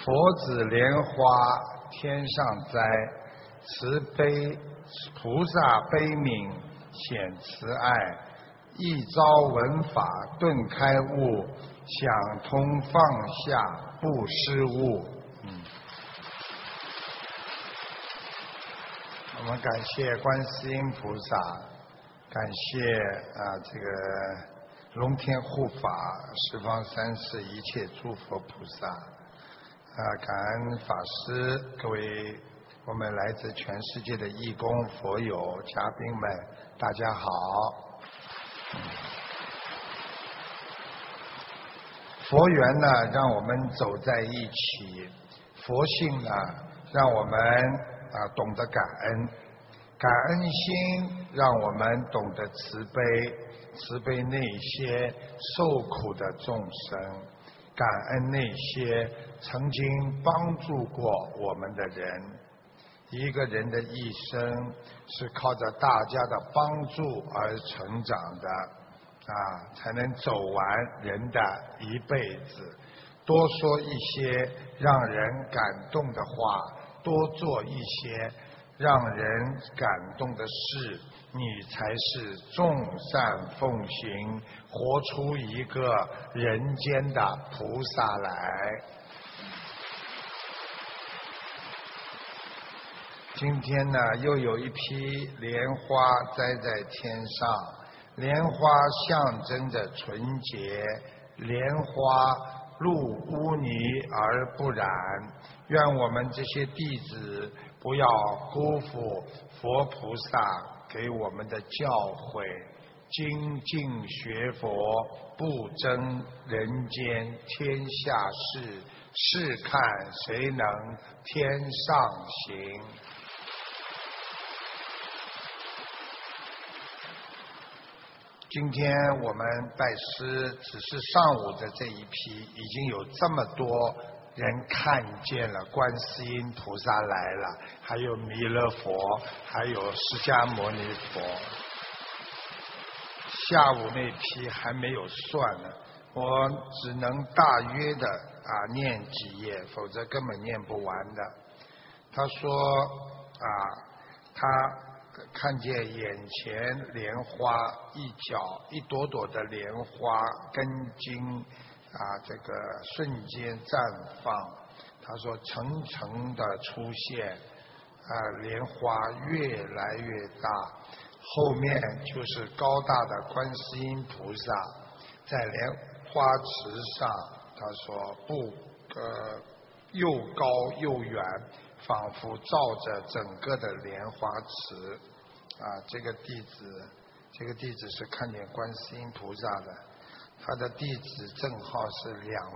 佛子莲花天上栽，慈悲菩萨悲悯显慈爱，一朝闻法顿开悟，想通放下不失误。我们感谢观世音菩萨，感谢这个龙天护法、十方三世一切诸佛菩萨，感恩法师，各位我们来自全世界的义工、佛友、嘉宾们，大家好。佛缘呢，让我们走在一起；佛性呢，让我们懂得感恩。感恩心让我们懂得慈悲，慈悲那些受苦的众生，感恩那些曾经帮助过我们的人。一个人的一生是靠着大家的帮助而成长的，才能走完人的一辈子。多说一些让人感动的话，多做一些让人感动的事，你才是众善奉行，活出一个人间的菩萨来。今天呢，又有一批莲花栽在天上，莲花象征着纯洁，莲花入污泥而不染。愿我们这些弟子不要辜负佛菩萨给我们的教诲，精进学佛，不争人间天下事，试看谁能天上行。今天我们拜师只是上午的这一批，已经有这么多人看见了观世音菩萨来了，还有弥勒佛，还有释迦牟尼佛。下午那批还没有算呢，我只能大约的念几页，否则根本念不完的。他说他看见眼前莲花一角一朵朵的莲花根茎这个瞬间绽放，他说层层的出现，莲花越来越大，后面就是高大的观世音菩萨在莲花池上，他说又高又远，仿佛照着整个的莲花池。这个弟子是看见观世音菩萨的，他的弟子正号是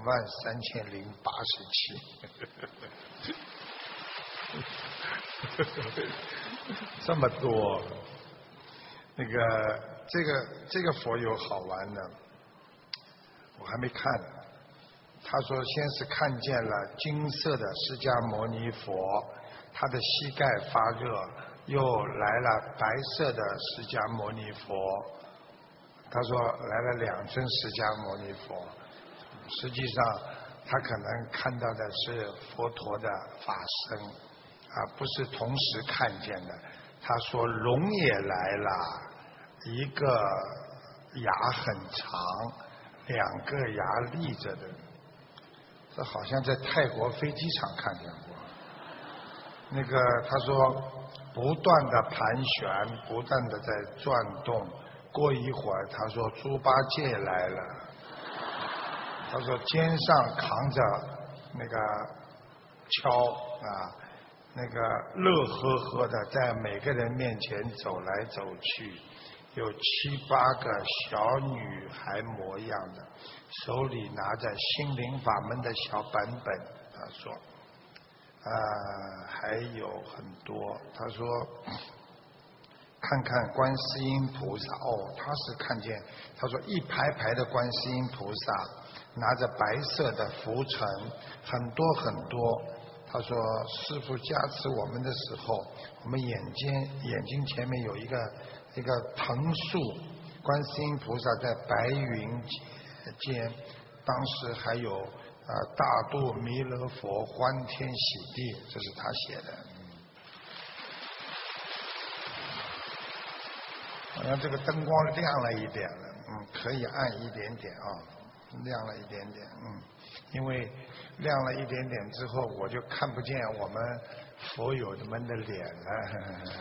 23087，这么多。这个佛有好玩的，我还没看。他说先是看见了金色的释迦牟尼佛，他的膝盖发热，又来了白色的释迦牟尼佛。他说来了2尊释迦牟尼佛，实际上他可能看到的是佛陀的法身，不是同时看见的。他说龙也来了，一个牙很长，2个牙立着的，这好像在泰国飞机场看见过。他说不断的盘旋，不断的在转动，过一会儿他说猪八戒来了，他说肩上扛着锹乐呵呵的在每个人面前走来走去，有7、8个小女孩模样的，手里拿着心灵法门的小本本。他说还有很多。他说看看观世音菩萨，他是看见，他说一排排的观世音菩萨拿着白色的拂尘，很多很多。他说师父加持我们的时候，我们眼睛前面有一个藤树，观世音菩萨在白云间，当时还有大度弥勒佛欢天喜地，这是他写的。好像这个灯光亮了一点了，可以暗一点点啊，亮了一点点，因为亮了一点点之后，我就看不见我们佛友们的脸了。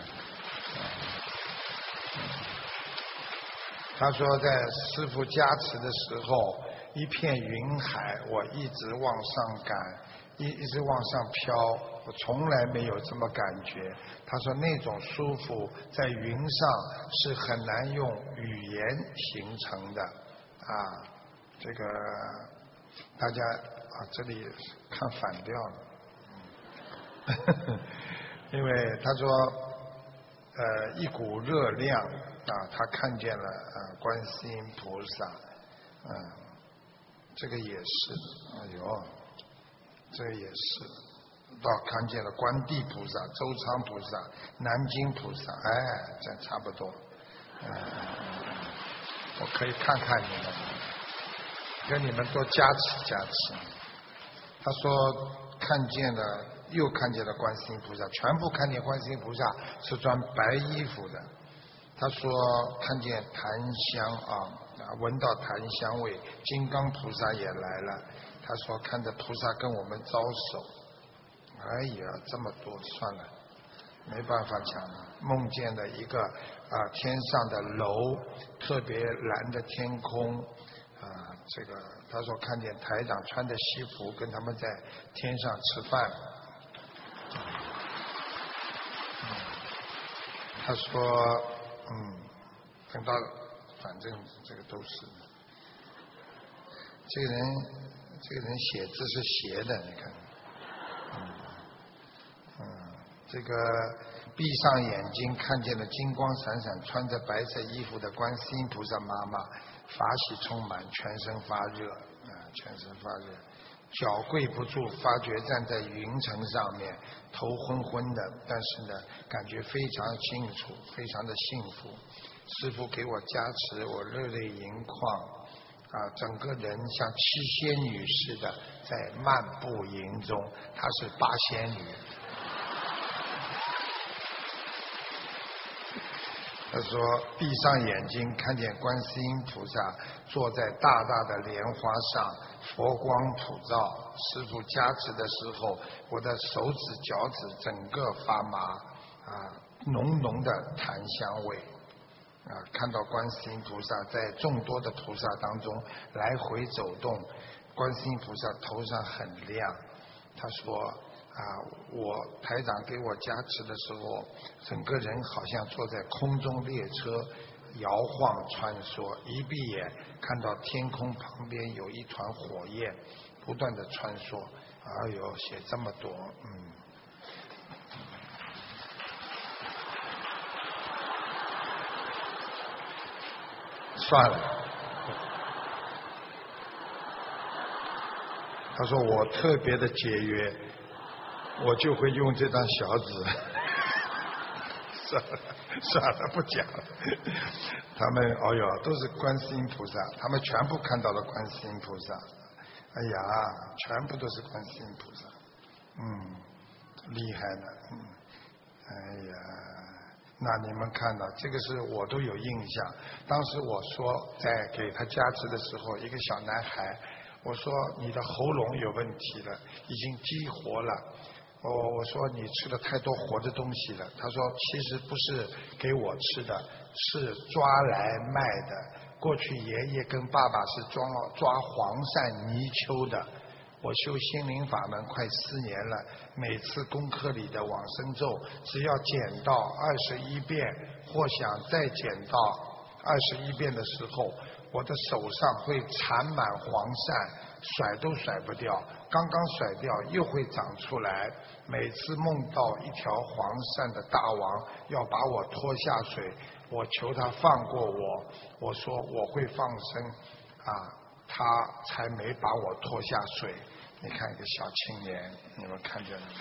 他说在师父加持的时候，一片云海，我一直往上赶，一直往上飘，我从来没有这么感觉。他说那种舒服在云上是很难用语言形成的啊。这个大家这里看反调了，因为他说一股热量他看见了观世音菩萨，这个也是，哎呦，这个也是，到看见了观地菩萨、周昌菩萨、南京菩萨，这差不多，我可以看看你们，跟你们多加持加持。他说看见了，又看见了观世音菩萨，全部看见观世音菩萨是穿白衣服的。他说看见檀香闻到檀香味，金刚菩萨也来了。他说看着菩萨跟我们招手，哎呀，这么多，算了，没办法讲了。梦见了一个天上的楼，特别蓝的天空这个他说看见台长穿着西服跟他们在天上吃饭。他说等到反正这个都是这个人写字是斜的，你看这个闭上眼睛看见了金光闪闪穿着白色衣服的观世音菩萨妈妈，法喜充满，全身发热全身发热，脚跪不住，发觉站在云层上面，头昏昏的，但是呢感觉非常清楚，非常的幸福。师父给我加持，我热泪盈眶整个人像七仙女似的在漫步营中，她是八仙女。他说闭上眼睛看见观世音菩萨坐在大大的莲花上，佛光普照，师父加持的时候，我的手指脚趾整个发麻浓浓的檀香味看到观世音菩萨在众多的菩萨当中来回走动，观世音菩萨头上很亮。他说我台长给我加持的时候，整个人好像坐在空中列车摇晃穿梭，一闭眼看到天空旁边有一团火焰不断的穿梭。哎呦，写这么多算了。他说我特别的节约，我就会用这张小纸。算了不讲了。他们都是观世音菩萨，他们全部看到了观世音菩萨。哎呀，全部都是观世音菩萨。厉害的。哎呀，那你们看到这个是我都有印象。当时我说在给他加持的时候，一个小男孩，我说你的喉咙有问题了，已经激活了。我说你吃了太多活的东西了。他说其实不是给我吃的，是抓来卖的。过去爷爷跟爸爸是抓黄鳝泥鳅的。我修心灵法门快4年了，每次功课里的往生咒只要捡到21遍，或想再捡到21遍的时候，我的手上会缠满黄鳝，甩都甩不掉，刚刚甩掉又会长出来。每次梦到一条黄鳝的大王要把我拖下水，我求他放过我，我说我会放生他才没把我拖下水。你看一个小青年，你们看见了吗？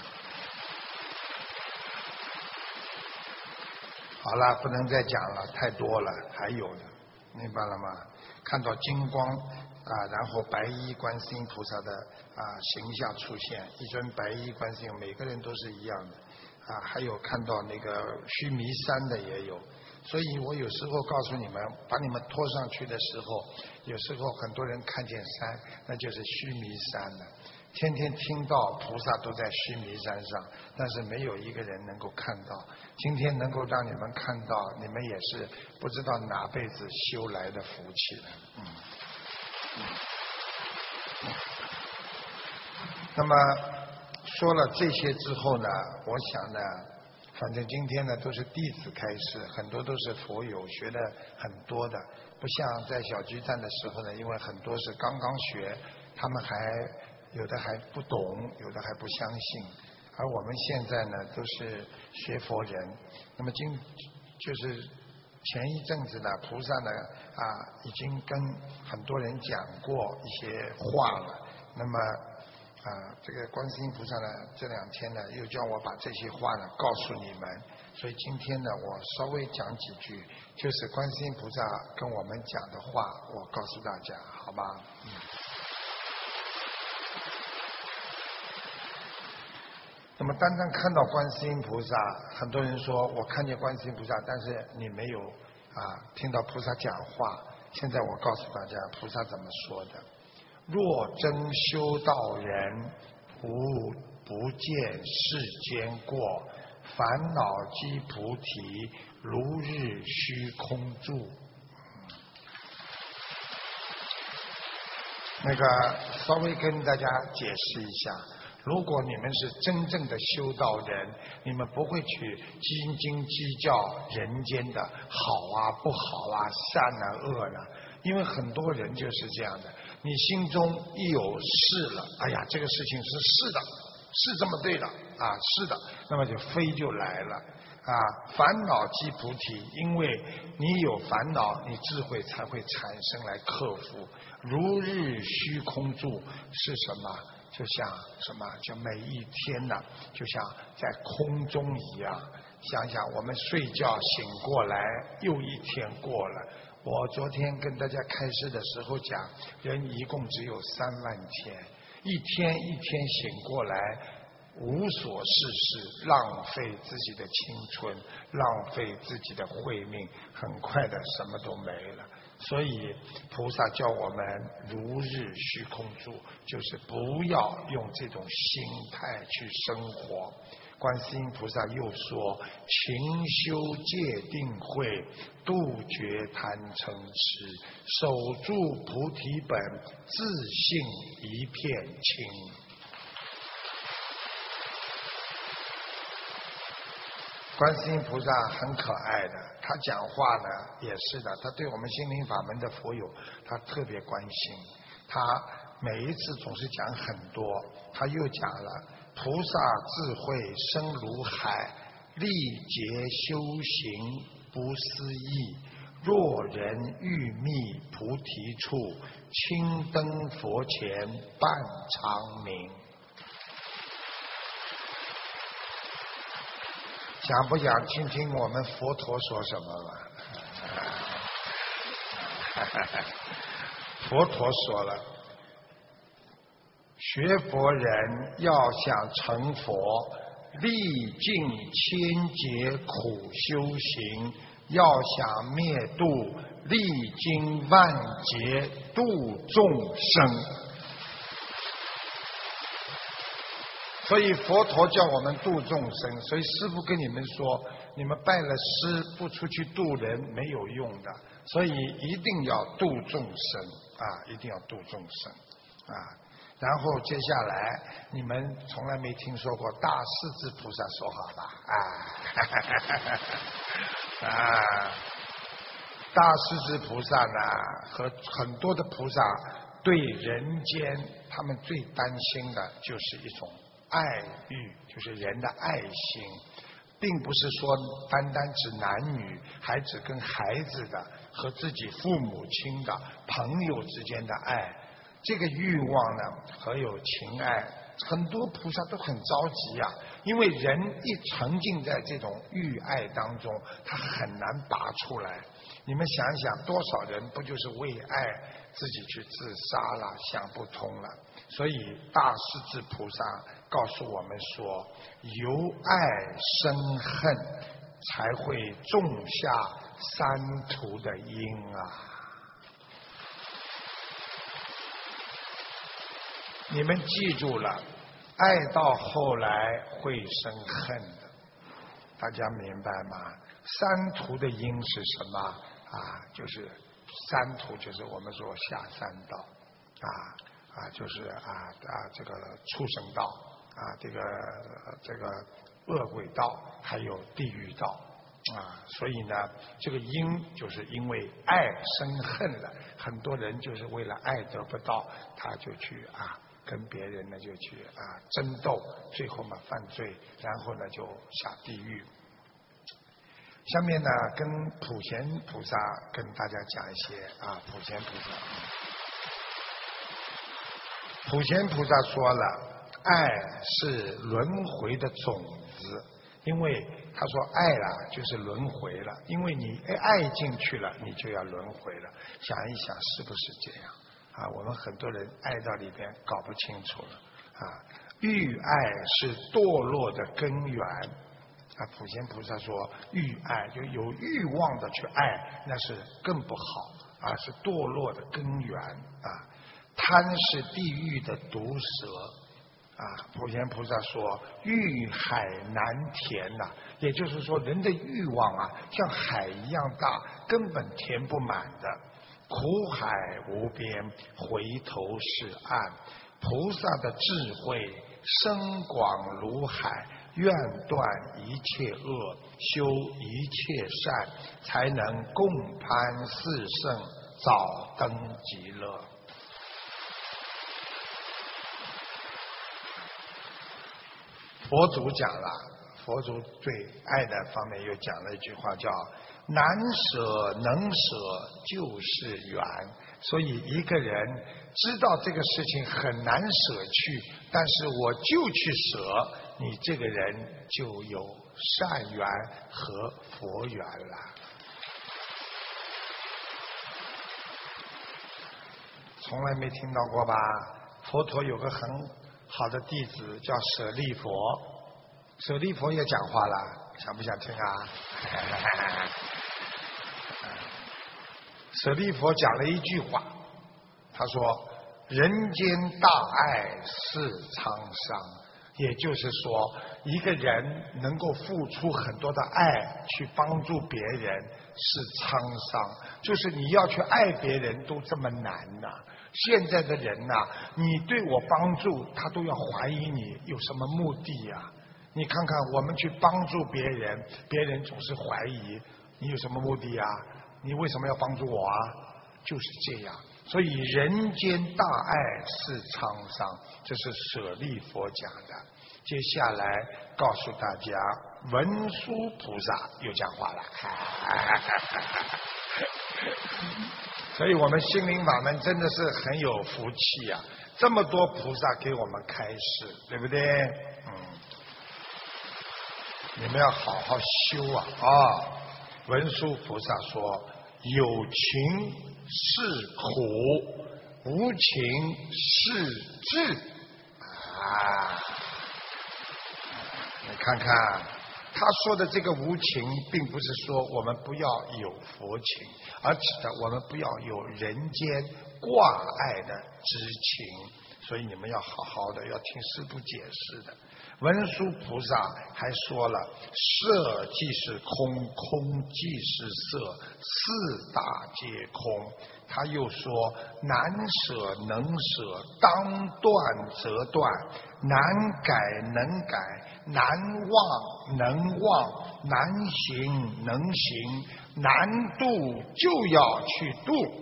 好了，不能再讲了，太多了，还有的，明白了吗？看到金光然后白衣观世音菩萨的形象出现，一尊白衣观世音，每个人都是一样的还有看到那个须弥山的也有。所以我有时候告诉你们，把你们拖上去的时候，有时候很多人看见山，那就是须弥山了。天天听到菩萨都在须弥山上，但是没有一个人能够看到。今天能够让你们看到，你们也是不知道哪辈子修来的福气了。那么说了这些之后呢，我想呢，反正今天呢都是弟子开示，很多都是佛友学的很多的，不像在小居站的时候呢，因为很多是刚刚学，他们有的还不懂，有的还不相信，而我们现在呢都是学佛人。那么就是前一阵子呢，菩萨呢已经跟很多人讲过一些话了。那么这个观世音菩萨呢，这2天呢又叫我把这些话呢告诉你们，所以今天呢我稍微讲几句，就是观世音菩萨跟我们讲的话，我告诉大家，好吗？那么单单看到观世音菩萨，很多人说我看见观世音菩萨，但是你没有听到菩萨讲话。现在我告诉大家，菩萨怎么说的：若真修道人，不见世间过，烦恼即菩提，如日虚空住。那个稍微跟大家解释一下，如果你们是真正的修道人，你们不会去斤斤计较人间的好不好善恶呢，因为很多人就是这样的，你心中一有事了，哎呀，这个事情是的，是这么对的是的，那么就非就来了烦恼即菩提，因为你有烦恼，你智慧才会产生来克服。如日虚空住是什么？就像什么？就每一天呢，就像在空中一样。想想我们睡觉醒过来，又一天过了。我昨天跟大家开示的时候讲，人一共只有3万天，一天一天醒过来，无所事事，浪费自己的青春，浪费自己的慧命，很快的什么都没了。所以菩萨教我们如日虚空住，就是不要用这种心态去生活。观世音菩萨又说，勤修戒定慧，杜绝贪嗔痴，守住菩提本，自信一片清。观世音菩萨很可爱的，他讲话呢也是的，他对我们心灵法门的佛友他特别关心，他每一次总是讲很多。他又讲了，菩萨智慧深如海，历劫修行不思议，若人欲觅菩提处，青灯佛前半长明。想不想听听我们佛陀说什么嘛？佛陀说了，学佛人要想成佛，历尽千劫苦修行，要想灭度，历经万劫度众生。所以佛陀叫我们度众生，所以师父跟你们说，你们拜了师不出去度人没有用的，所以一定要度众生一定要度众生然后接下来你们从来没听说过大势至菩萨说好吧大势至菩萨呢和很多的菩萨对人间他们最担心的就是一种爱欲，就是人的爱心，并不是说单单指男女，还指跟孩子的和自己父母亲的朋友之间的爱。这个欲望呢，和有情爱，很多菩萨都很着急因为人一沉浸在这种欲爱当中，他很难拔出来。你们想想，多少人不就是为爱自己去自杀了，想不通了。所以大势至菩萨告诉我们说，由爱生恨，才会种下三途的因啊。你们记住了，爱到后来会生恨的，大家明白吗？三途的因是什么啊？就是三途，就是我们说下三道就是这个畜生道这个恶鬼道，还有地狱道所以呢，这个因就是因为爱生恨了，很多人就是为了爱得不到，他就去跟别人呢就去争斗，最后嘛犯罪，然后呢就下地狱。下面呢跟普贤菩萨跟大家讲一些普贤菩萨。普贤菩萨说了，爱是轮回的种子，因为他说爱啦就是轮回了，因为你爱进去了，你就要轮回了。想一想是不是这样我们很多人爱到里边搞不清楚了欲爱是堕落的根源普贤菩萨说，欲爱就有欲望的去爱，那是更不好是堕落的根源贪是地狱的毒蛇普贤菩萨说，欲海难填也就是说人的欲望像海一样大，根本填不满的。苦海无边，回头是岸。菩萨的智慧深广如海，愿断一切恶，修一切善，才能共攀四圣，早登极乐。佛祖讲了，佛祖对爱的方面又讲了一句话，叫难舍能舍就是缘。所以一个人知道这个事情很难舍去，但是我就去舍，你这个人就有善缘和佛缘了。从来没听到过吧？佛陀有个很好的弟子叫舍利佛，舍利佛也讲话了，想不想听舍利佛讲了一句话，他说人间大爱是沧桑，也就是说一个人能够付出很多的爱去帮助别人是沧桑，就是你要去爱别人都这么难现在的人你对我帮助他都要怀疑你有什么目的你看看我们去帮助别人，别人总是怀疑你有什么目的你为什么要帮助我就是这样。所以人间大爱是沧桑，这是舍利佛讲的。接下来告诉大家，文殊菩萨又讲话了所以我们心灵法门真的是很有福气这么多菩萨给我们开示，对不对？你们要好好修文殊菩萨说，有情是苦，无情是智你看看他说的这个无情，并不是说我们不要有佛情，而指的我们不要有人间挂碍的知情。所以你们要好好的要听师父解释的。文殊菩萨还说了，色即是空，空即是色，四大皆空。他又说，难舍能舍，当断则断，难改能改，难忘能忘，难行能行，难度就要去度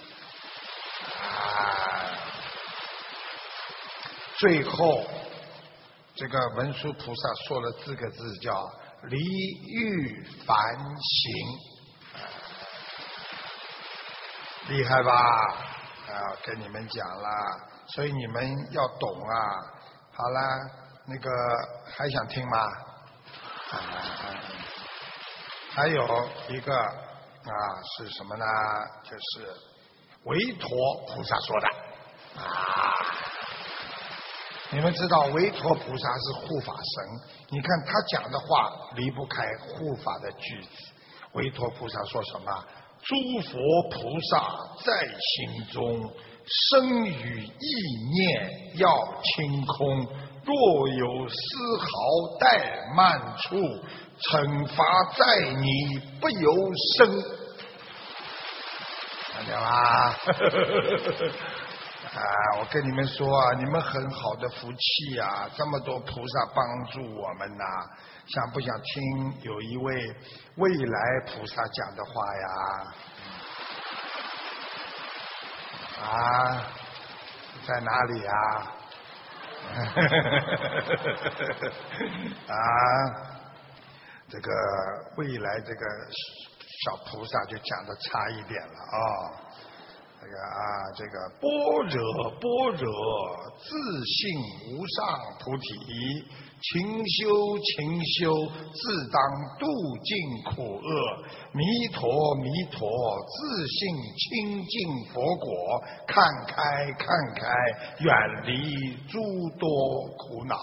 最后这个文殊菩萨说了4个字，叫离欲凡行，厉害吧？跟你们讲了，所以你们要懂好了，那个还想听吗？还有一个是什么呢？就是韦陀菩萨说的你们知道韦陀菩萨是护法神，你看他讲的话离不开护法的句子。韦陀菩萨说什么？诸佛菩萨在心中，生与意念要清空，若有丝毫怠慢处，惩罚在你不由生。看见吧我跟你们说啊，你们很好的福气啊，这么多菩萨帮助我们呐，想不想听有一位未来菩萨讲的话呀？在哪里呀？这个未来这个小菩萨就讲的差一点了这个般若般若，自性无上菩提，勤修勤修，自当度尽苦厄。弥陀弥陀，自性清净佛果，看开看开，远离诸多苦恼。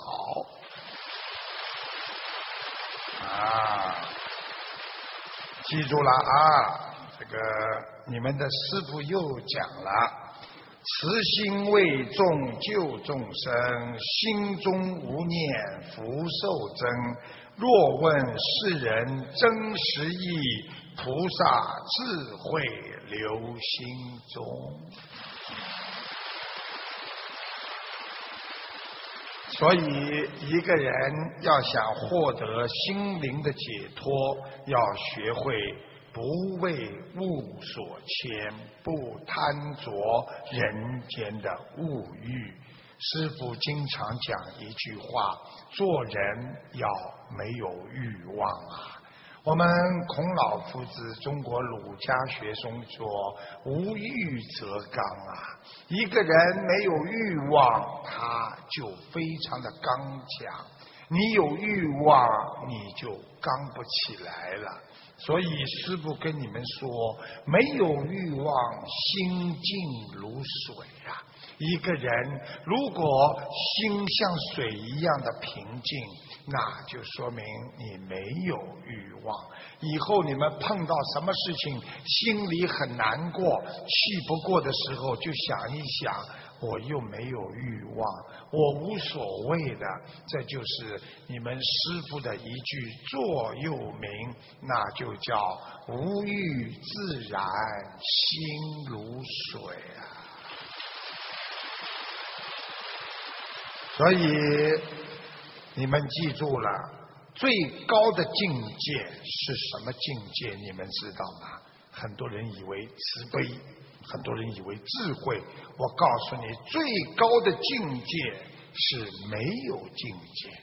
记住了这个你们的师父又讲了，慈心为众救众生，心中无念福寿增。若问世人真实意，菩萨智慧留心中。所以一个人要想获得心灵的解脱，要学会不为物所牵，不贪着人间的物欲。师父经常讲一句话，做人要没有欲望我们孔老夫子中国儒家学中说，无欲则刚一个人没有欲望，他就非常的刚强。你有欲望，你就刚不起来了。所以师父跟你们说，没有欲望，心静如水一个人如果心像水一样的平静，那就说明你没有欲望。以后你们碰到什么事情心里很难过，气不过的时候，就想一想，我又没有欲望，我无所谓的。这就是你们师父的一句座右铭，那就叫无欲自然，心如水所以你们记住了，最高的境界是什么境界？你们知道吗？很多人以为慈悲，很多人以为智慧。我告诉你，最高的境界是没有境界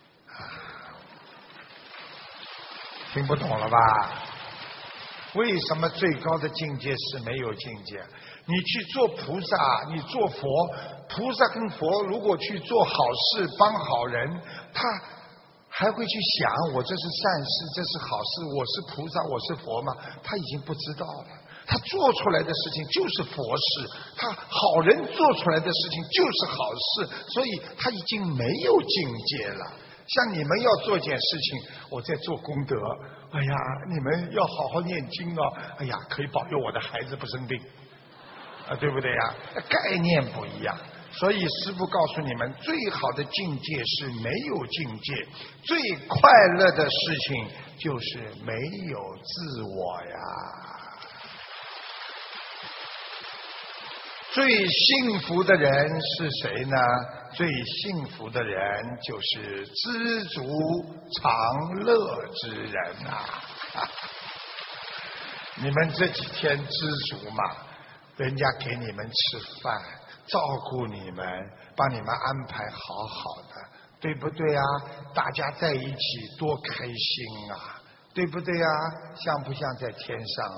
听不懂了吧？为什么最高的境界是没有境界？你去做菩萨，你做佛，菩萨跟佛如果去做好事帮好人，他还会去想我这是善事，这是好事，我是菩萨，我是佛吗？他已经不知道了。他做出来的事情就是佛事，他好人做出来的事情就是好事，所以他已经没有境界了。像你们要做一件事情，我在做功德，哎呀，你们要好好念经哎呀，可以保佑我的孩子不生病对不对呀？概念不一样。所以师父告诉你们，最好的境界是没有境界，最快乐的事情就是没有自我最幸福的人是谁呢？最幸福的人就是知足常乐之人你们这几天知足嘛，人家给你们吃饭，照顾你们，帮你们安排好好的，对不对大家在一起多开心对不对像不像在天上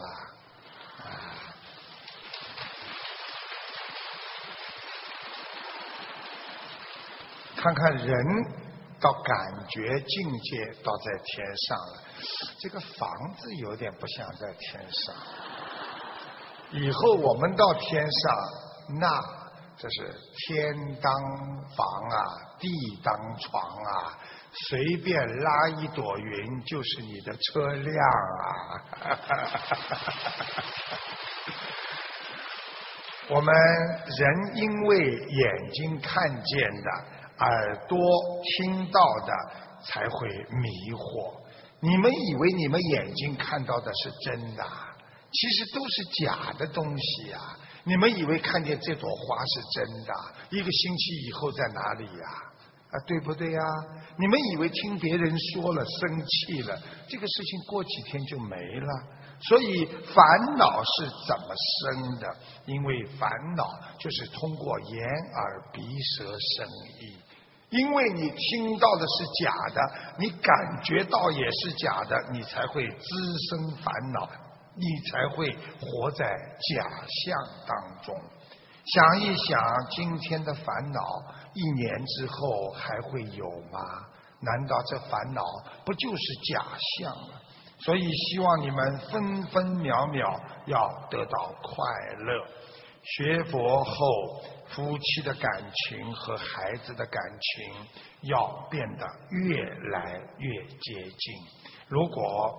看看人到感觉境界到在天上了，这个房子有点不像在天上以后我们到天上，那这是天当房啊，地当床啊，随便拉一朵云就是你的车辆啊。我们人因为眼睛看见的，耳朵听到的，才会迷惑。你们以为你们眼睛看到的是真的，其实都是假的东西啊！你们以为看见这朵花是真的，一个星期以后在哪里呀？对不对呀？你们以为听别人说了生气了，这个事情过几天就没了。所以烦恼是怎么生的？因为烦恼就是通过眼耳鼻舌身意。因为你听到的是假的，你感觉到也是假的，你才会滋生烦恼，你才会活在假象当中。想一想，今天的烦恼，1年之后还会有吗？难道这烦恼不就是假象吗？所以希望你们分分秒秒要得到快乐。学佛后，夫妻的感情和孩子的感情要变得越来越接近。如果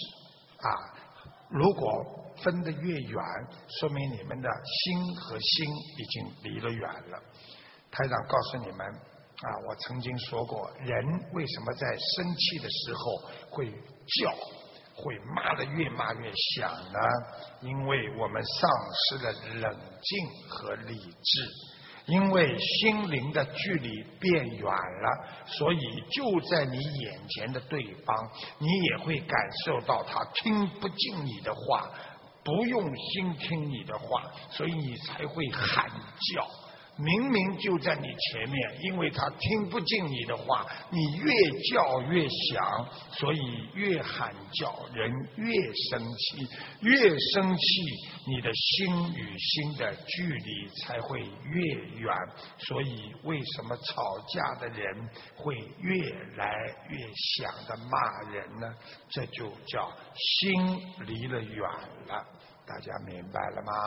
分得越远，说明你们的心和心已经离了远了。台长告诉你们我曾经说过，人为什么在生气的时候会叫，会骂得越骂越响呢？因为我们丧失了冷静和理智，因为心灵的距离变远了，所以就在你眼前的对方，你也会感受到他听不进你的话，不用心听你的话，所以你才会喊叫。明明就在你前面，因为他听不进你的话，你越叫越响，所以越喊叫，人越生气，越生气，你的心与心的距离才会越远。所以为什么吵架的人会越来越想的骂人呢？这就叫心离了远了。大家明白了吗？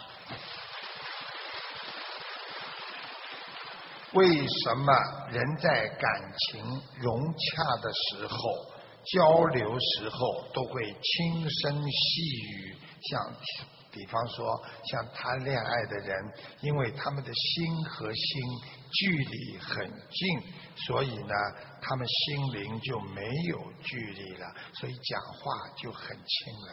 为什么人在感情融洽的时候，交流时候都会轻声细语？像比方说像谈恋爱的人，因为他们的心和心距离很近，所以呢他们心灵就没有距离了，所以讲话就很轻了。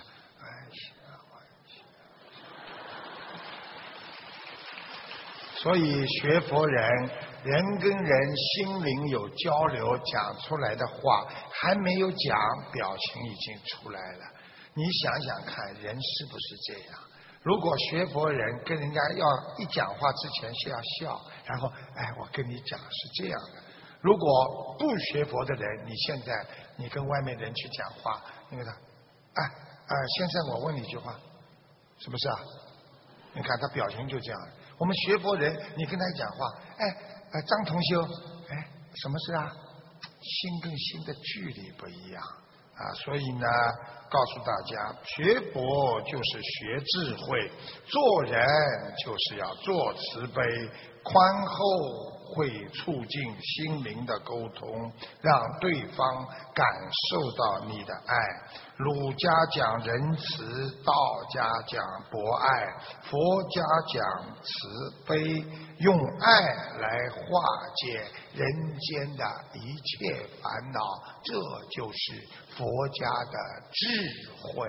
所以学佛人，人跟人心灵有交流，讲出来的话还没有讲，表情已经出来了。你想想看，人是不是这样？如果学佛人跟人家要一讲话之前是要笑，然后我跟你讲是这样的。如果不学佛的人，你现在你跟外面人去讲话，那个先生，我问你一句话，什么事啊？你看他表情就这样。我们学佛人，你跟他讲话，张同修，什么事啊？心跟心的距离不一样所以呢，告诉大家，学佛就是学智慧，做人就是要做慈悲，宽厚会促进心灵的沟通，让对方感受到你的爱。儒家讲仁慈，道家讲博爱，佛家讲慈悲，用爱来化解人间的一切烦恼，这就是佛家的智慧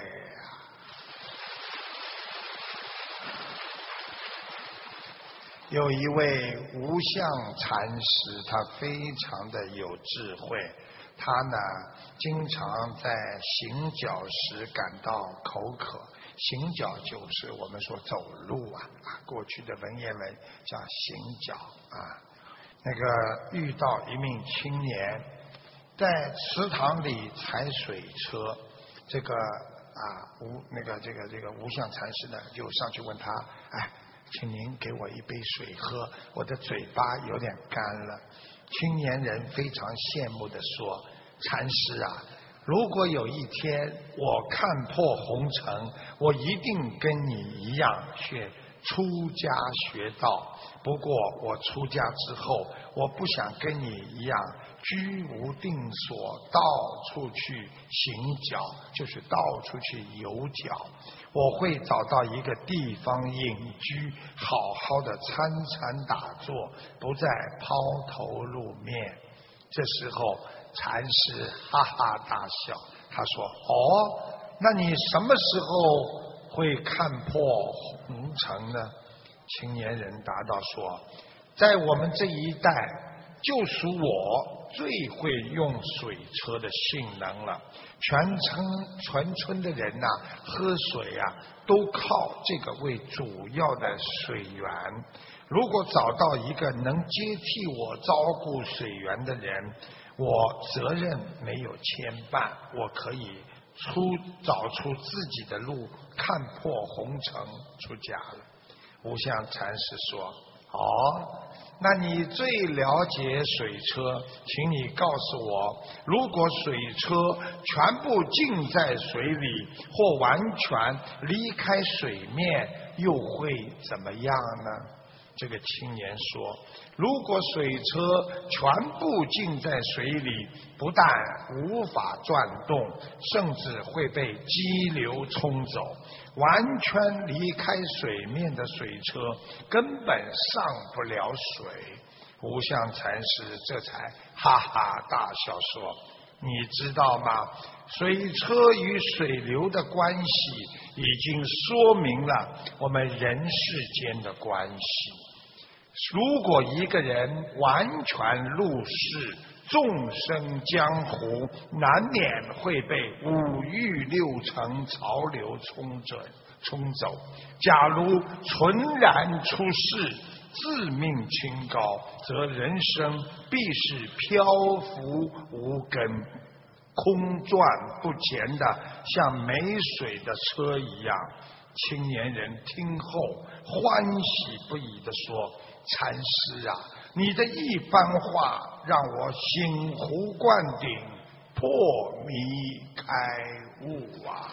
有一位无相禅师，他非常的有智慧，他呢经常在行脚时感到口渴。行脚就是我们说走路过去的文言文叫行脚那个遇到一名青年在池塘里踩水车，这个无相禅师呢就上去问他，请您给我一杯水喝，我的嘴巴有点干了。青年人非常羡慕地说，禅师如果有一天我看破红尘，我一定跟你一样去出家学道。不过我出家之后，我不想跟你一样居无定所，到处去行脚，就是到处去游脚。我会找到一个地方隐居，好好的参禅打坐，不再抛头露面。这时候禅师哈哈大笑，他说：哦，那你什么时候会看破红尘呢？青年人答道说：在我们这一代，就属我最会用水车的性能了。全村的人呐，喝水啊，都靠这个为主要的水源。如果找到一个能接替我照顾水源的人，我责任没有牵绊，我可以找出自己的路，看破红尘，出家了。无相禅师说：哦，那你最了解水车，请你告诉我，如果水车全部浸在水里，或完全离开水面，又会怎么样呢？这个青年说：如果水车全部浸在水里，不但无法转动，甚至会被激流冲走。完全离开水面的水车根本上不了水。无相禅师这才哈哈大笑说：你知道吗？水车与水流的关系已经说明了我们人世间的关系。如果一个人完全入世，众生江湖，难免会被五欲六尘潮流冲走。假如纯然出世，自命清高，则人生必是漂浮无根，空转不前的，像没水的车一样。青年人听后欢喜不已地说：禅师啊，你的一番话让我醒湖灌顶，破迷开悟啊！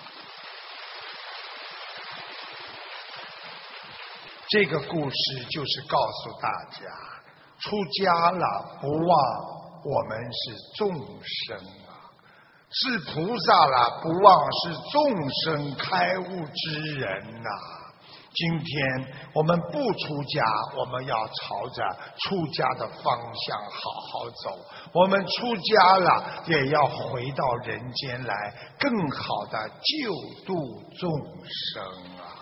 这个故事就是告诉大家，出家了不忘我们是众生啊，是菩萨了不忘是众生开悟之人呐。今天我们不出家，我们要朝着出家的方向好好走。我们出家了，也要回到人间来，更好的救度众生啊！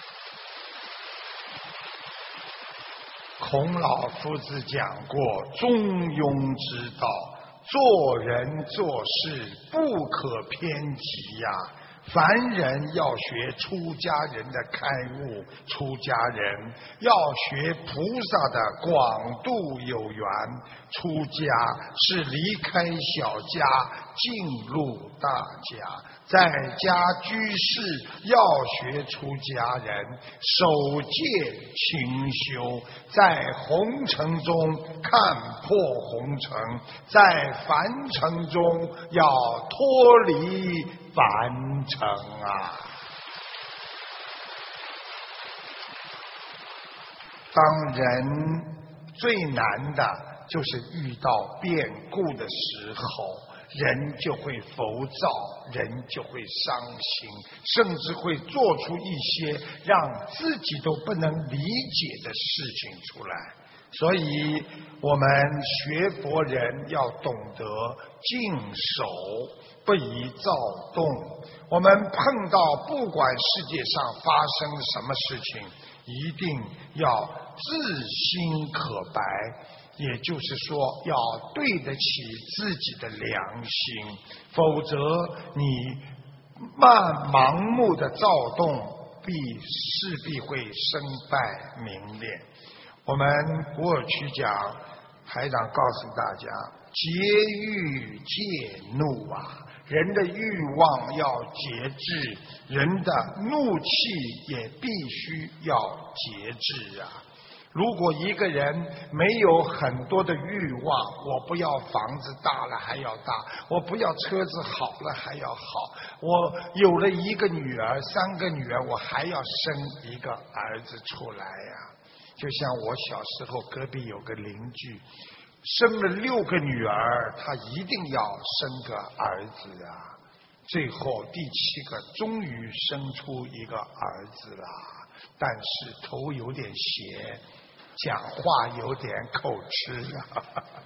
孔老夫子讲过中庸之道，做人做事不可偏激呀。凡人要学出家人的开悟，出家人要学菩萨的广度有缘。出家是离开小家，进入大家。在家居士要学出家人，守戒勤修，在红尘中看破红尘，在凡尘中要脱离凡尘啊！当人最难的就是遇到变故的时候，人就会浮躁，人就会伤心，甚至会做出一些让自己都不能理解的事情出来。所以我们学佛人要懂得静守，不宜躁动。我们碰到不管世界上发生什么事情，一定要自心可白，也就是说要对得起自己的良心，否则你盲目的躁动势必会身败名裂。我们古尔曲讲，台长告诉大家，节欲戒怒啊，人的欲望要节制，人的怒气也必须要节制啊。 如果一个人没有很多的欲望，我不要房子大了还要大，我不要车子好了还要好，我有了一个女儿3个女儿，我还要生一个儿子出来呀。就像我小时候隔壁有个邻居生了6个女儿，他一定要生个儿子啊，最后第7个终于生出一个儿子了，但是头有点斜，讲话有点口吃啊。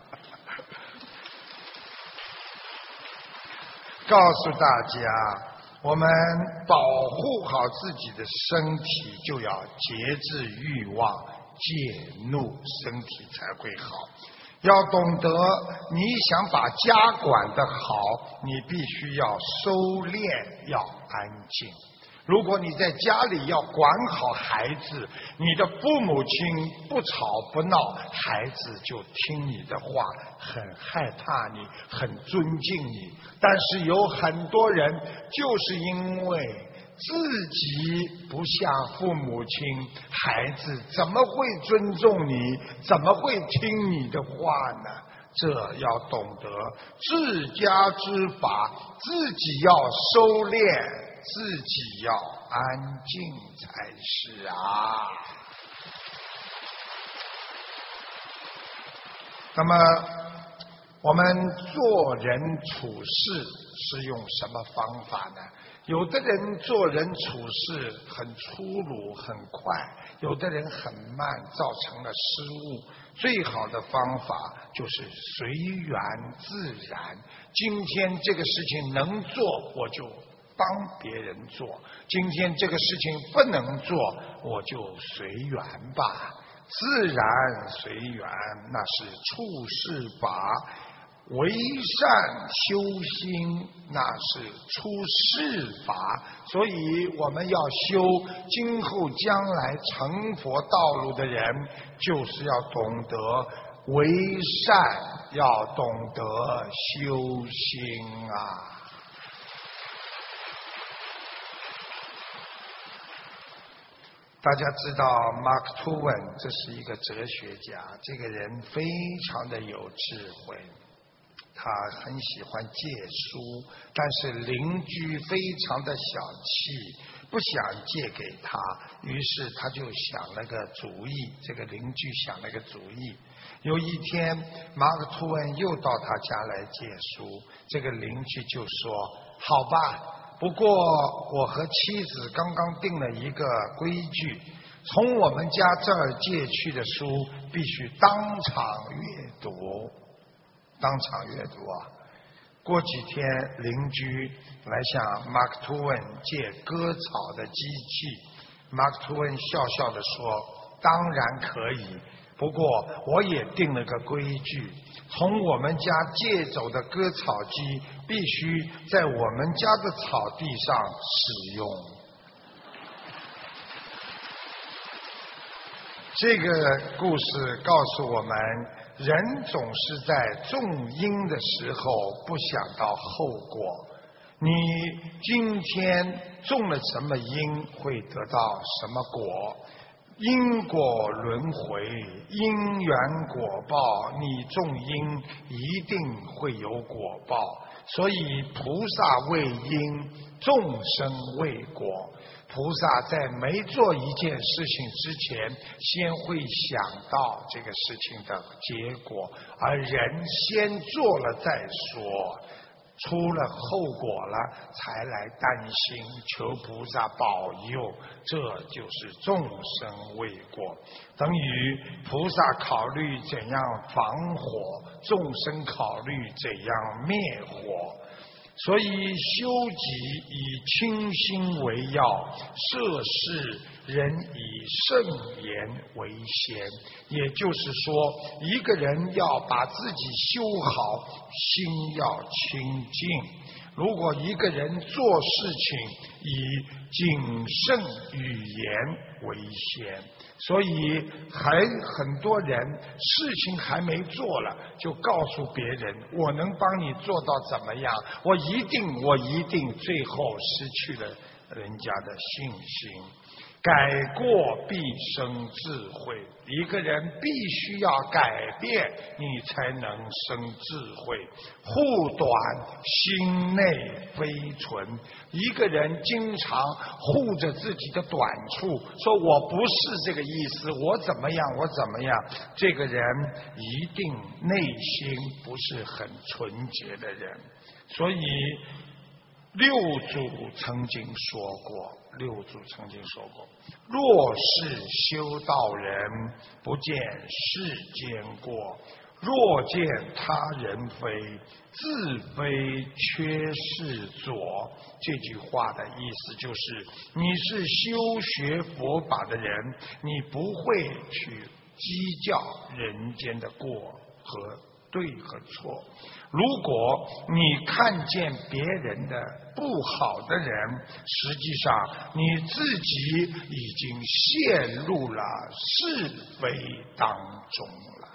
告诉大家，我们保护好自己的身体，就要节制欲望，戒怒，身体才会好。要懂得，你想把家管得好，你必须要收敛，要安静。如果你在家里要管好孩子，你的父母亲不吵不闹，孩子就听你的话，很害怕你，很尊敬你。但是有很多人就是因为自己不像父母亲，孩子怎么会尊重你，怎么会听你的话呢？这要懂得治家之法，自己要收敛，自己要安静才是啊。那么我们做人处事是用什么方法呢？有的人做人处事很粗鲁很快，有的人很慢，造成了失误。最好的方法就是随缘自然。今天这个事情能做，我就帮别人做；今天这个事情不能做，我就随缘吧。自然随缘，那是处事法。为善修心，那是出世法。所以我们要修今后将来成佛道路的人，就是要懂得为善，要懂得修心啊。大家知道 Mark Twain 这是一个哲学家，这个人非常的有智慧，他很喜欢借书，但是邻居非常的小气，不想借给他，于是他就想了个主意，这个邻居想了个主意。有一天马克吐温又到他家来借书，这个邻居就说，好吧，不过我和妻子刚刚定了一个规矩，从我们家这儿借去的书必须当场阅读。当场阅读啊！过几天邻居来向马克吐温借割草的机器，马克吐温笑笑地说，当然可以，不过我也定了个规矩，从我们家借走的割草机必须在我们家的草地上使用。这个故事告诉我们，人总是在种因的时候不想到后果。你今天种了什么因，会得到什么果。因果轮回，因缘果报，你种因一定会有果报。所以菩萨为因，众生为果。菩萨在没做一件事情之前，先会想到这个事情的结果，而人先做了再说，出了后果了才来担心，求菩萨保佑，这就是众生为果。等于菩萨考虑怎样防火，众生考虑怎样灭火。所以修己以清心为要，涉世人以圣言为先。也就是说，一个人要把自己修好，心要清净。如果一个人做事情以谨慎语言为先，所以很多人事情还没做了，就告诉别人我能帮你做到怎么样，我一定，最后失去了人家的信心。 改过必生智慧，一个人必须要改变，你才能生智慧。护短心内非纯，一个人经常护着自己的短处，说我不是这个意思，我怎么样，我怎么样，这个人一定内心不是很纯洁的人。所以六祖曾经说过，若是修道人，不见世间过，若见他人非，自非缺失左。这句话的意思就是，你是修学佛法的人，你不会去计较人间的过和对和错。如果你看见别人的不好的人，实际上你自己已经陷入了是非当中了。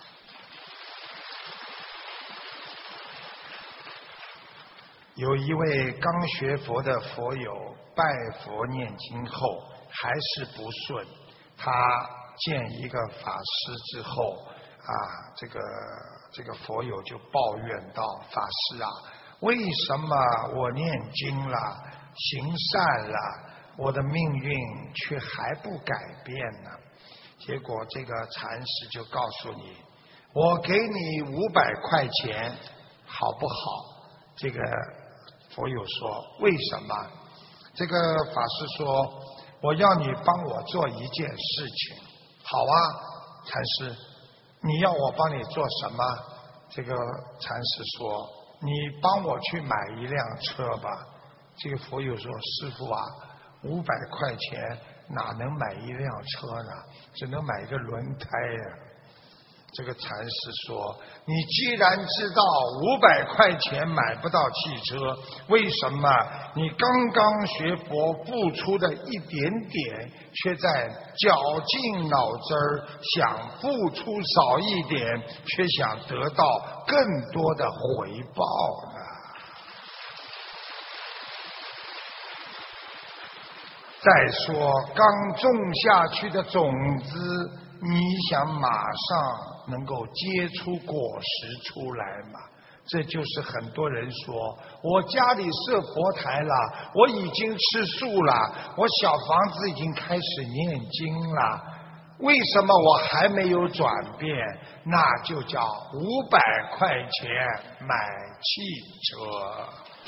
有一位刚学佛的佛友，拜佛念经后还是不顺，他见一个法师之后这个佛友就抱怨道：法师啊，为什么我念经了，行善了，我的命运却还不改变呢？结果这个禅师就告诉你，我给你500块钱好不好？这个佛友说，为什么？这个法师说，我要你帮我做一件事情。好啊，禅师，你要我帮你做什么？这个禅师说，你帮我去买一辆车吧。这个佛友说，师父啊，500块钱哪能买一辆车呢？只能买一个轮胎呀。这个禅师说，你既然知道500块钱买不到汽车，为什么你刚刚学佛付出的一点点，却在绞尽脑汁儿想付出少一点，却想得到更多的回报呢？再说刚种下去的种子，你想马上能够结出果实出来吗？这就是很多人说，我家里设佛台了，我已经吃素了，我小房子已经开始念经了，为什么我还没有转变？那就叫500块钱买汽车。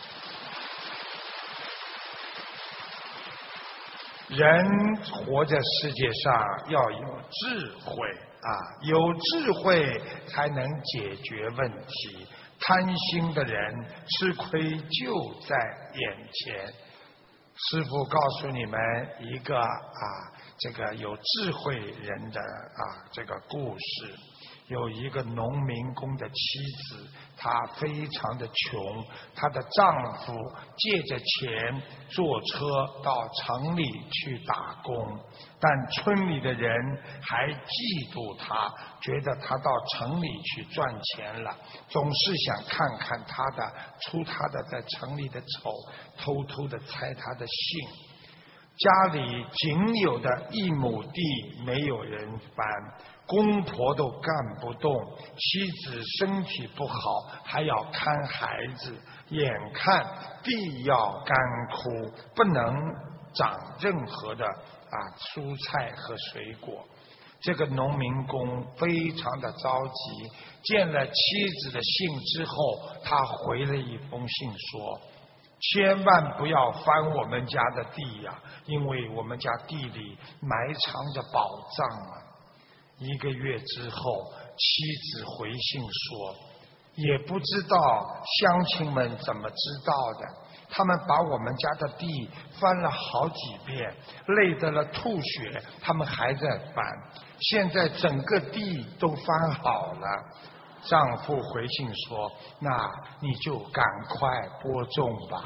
人活在世界上要有智慧啊，有智慧才能解决问题。贪心的人吃亏就在眼前。师父告诉你们一个这个有智慧人的这个故事。有一个农民工的妻子，她非常的穷，她的丈夫借着钱坐车到城里去打工，但村里的人还嫉妒她，觉得她到城里去赚钱了，总是想看看她的出她的在城里的丑，偷偷的猜她的姓。家里仅有的1亩地没有人搬，公婆都干不动，妻子身体不好，还要看孩子，眼看地要干枯，不能长任何的蔬菜和水果。这个农民工非常的着急，见了妻子的信之后，他回了一封信说，千万不要翻我们家的地呀，因为我们家地里埋藏着宝藏啊。1个月之后，妻子回信说，也不知道乡亲们怎么知道的，他们把我们家的地翻了好几遍，累得了吐血，他们还在翻，现在整个地都翻好了。丈夫回信说，那你就赶快播种吧。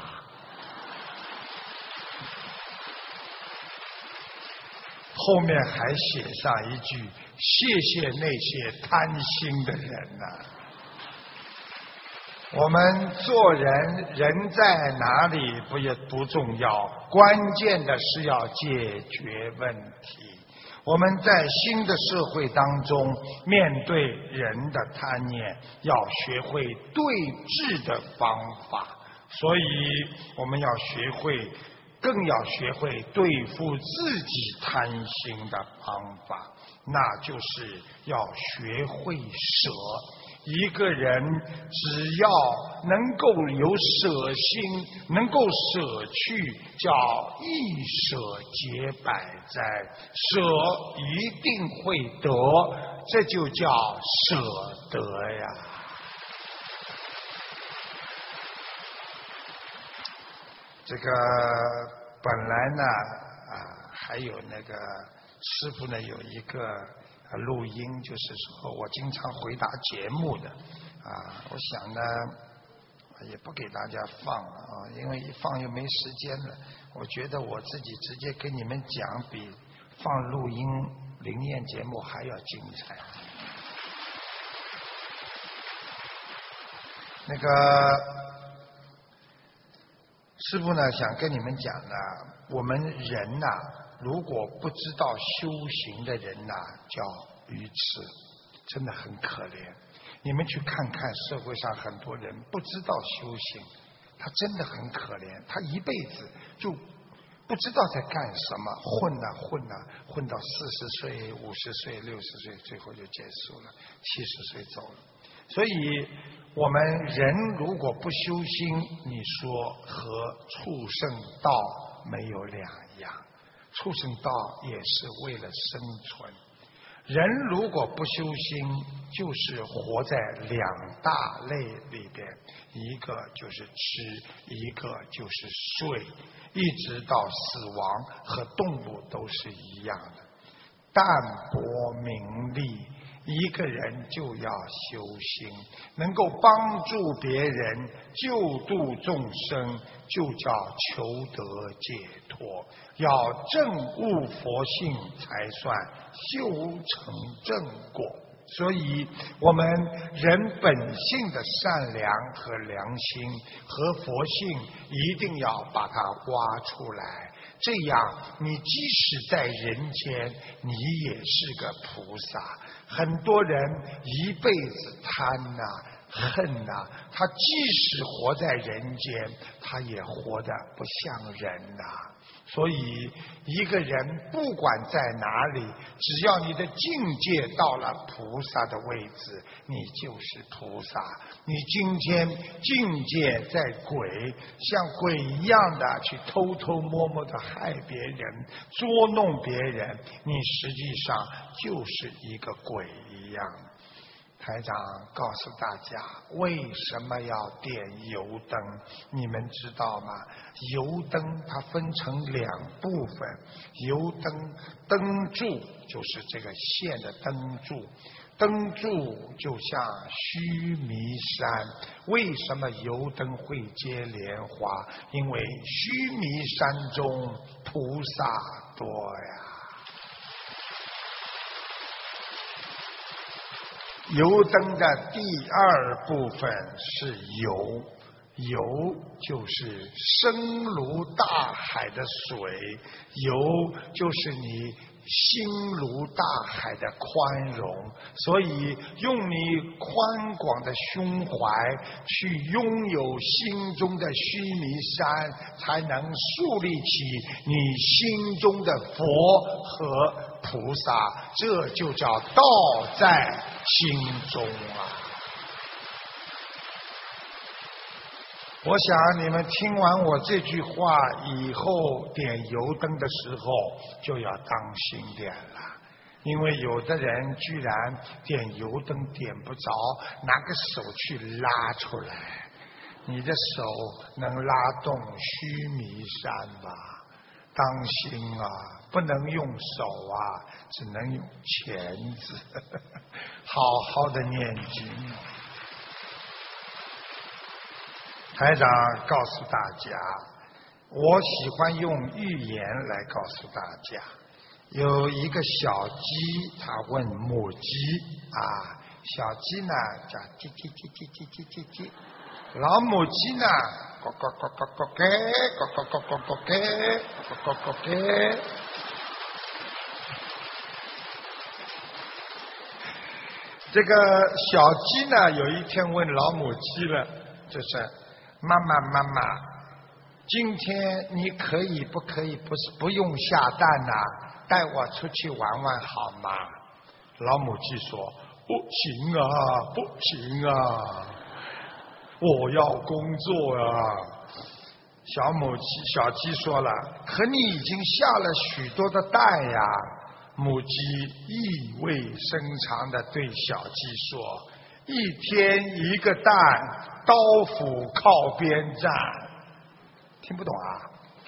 后面还写上一句，谢谢那些贪心的人呐。 我们做人，人在哪里不重要，关键的是要解决问题。我们在新的社会当中，面对人的贪念，要学会对治的方法。所以我们要学会，更要学会对付自己贪心的方法，那就是要学会舍。一个人只要能够有舍心，能够舍去，叫易舍解百灾，舍一定会得，这就叫舍得呀。这个本来呢还有那个师父呢有一个录音，就是说我经常回答节目的我想呢也不给大家放因为一放又没时间了。我觉得我自己直接跟你们讲，比放录音灵验节目还要精彩。那个师父呢想跟你们讲呢，我们人如果不知道修行的人叫愚痴，真的很可怜。你们去看看社会上很多人不知道修行，他真的很可怜，他一辈子就不知道在干什么，混到40岁、50岁、60岁，最后就结束了，70岁走了。所以我们人如果不修心，你说和畜生道没有两样。畜生道也是为了生存。人如果不修心，就是活在两大类里边，一个就是吃，一个就是睡，一直到死亡，和动物都是一样的。淡泊名利，一个人就要修心，能够帮助别人，救度众生，就叫求得解脱。要证悟佛性才算修成正果。所以我们人本性的善良和良心和佛性一定要把它挖出来，这样你即使在人间，你也是个菩萨。很多人一辈子贪恨他即使活在人间，他也活得不像人所以一个人不管在哪里，只要你的境界到了菩萨的位置，你就是菩萨。你今天境界在鬼，像鬼一样的去偷偷摸摸的害别人，捉弄别人，你实际上就是一个鬼一样。台长告诉大家，为什么要点油灯？你们知道吗？油灯它分成两部分，油灯灯柱就是这个线的灯柱，灯柱就像须弥山。为什么油灯会结莲花？因为须弥山中菩萨多呀。油灯的第二部分是油，油就是深如大海的水，油就是你心如大海的宽容。所以用你宽广的胸怀去拥有心中的须弥山，才能树立起你心中的佛和菩萨，这就叫道在心中我想你们听完我这句话以后，点油灯的时候就要当心点了。因为有的人居然点油灯点不着，拿个手去拉出来，你的手能拉动须弥山吧？当心不能用手只能用钳子。好好的念经。台长告诉大家，我喜欢用寓言来告诉大家。有一个小鸡，它问母鸡小鸡呢叫叽叽叽叽叽叽叽叽， 老母鸡呢，咯咯咯咯咯咯，咯咯咯咯咯咯，咯咯咯咯。这个小鸡呢，有一天问老母鸡了，就是妈妈，今天你可以不可以不用下蛋呐，带我出去玩玩好吗？老母鸡说不行啊，不行啊，我要工作啊。小鸡说了，可你已经下了许多的蛋呀。母鸡意味深长地对小鸡说：“一天一个蛋，刀斧靠边站。”听不懂啊？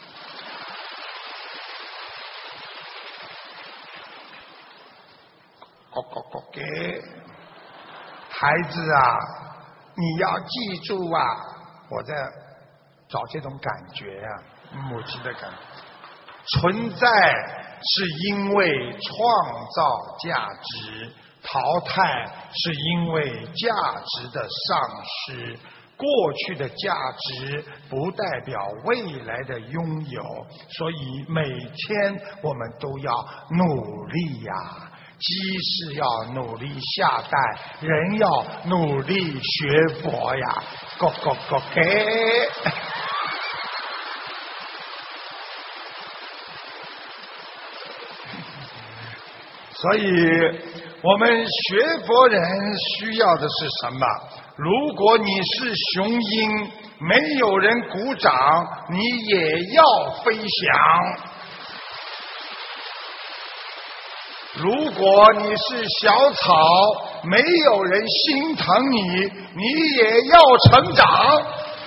给孩子啊，你要记住啊！我在找这种感觉啊，母鸡的感觉，存在。是因为创造价值，淘汰是因为价值的丧失。过去的价值不代表未来的拥有，所以每天我们都要努力呀。鸡是要努力下蛋，人要努力学佛呀。给。所以我们学佛人需要的是什么？如果你是雄鹰，没有人鼓掌，你也要飞翔；如果你是小草，没有人心疼你，你也要成长；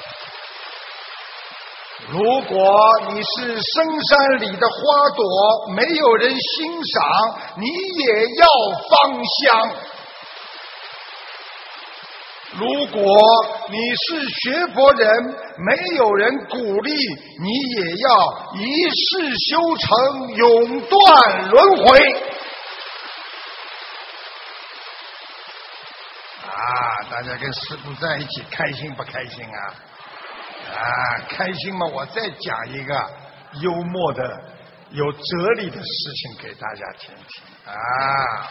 如果你是深山里的花朵，没有人欣赏，你也要芳香；如果你是学佛人，没有人鼓励，你也要一世修成，永断轮回。大家跟师父在一起开心不开心啊？开心吗？我再讲一个幽默的、有哲理的事情给大家听听啊！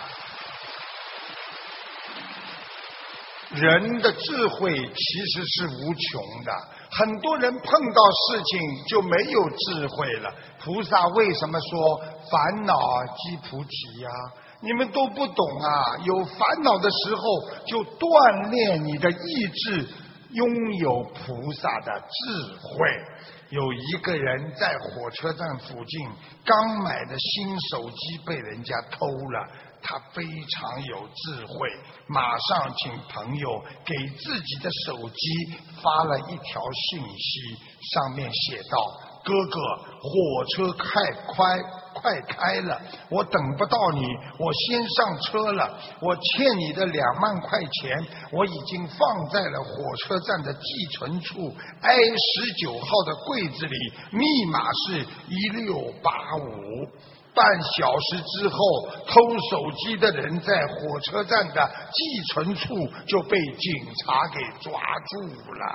人的智慧其实是无穷的，很多人碰到事情就没有智慧了。菩萨为什么说烦恼即菩提呀？你们都不懂啊！有烦恼的时候就锻炼你的意志，拥有菩萨的智慧。有一个人在火车站附近刚买的新手机被人家偷了，他非常有智慧，马上请朋友给自己的手机发了一条信息，上面写道：哥哥，火车快开了，我等不到你，我先上车了，我欠你的2万块钱，我已经放在了火车站的寄存处 I19号的柜子里，密码是1685。半小时之后，偷手机的人在火车站的寄存处就被警察给抓住了。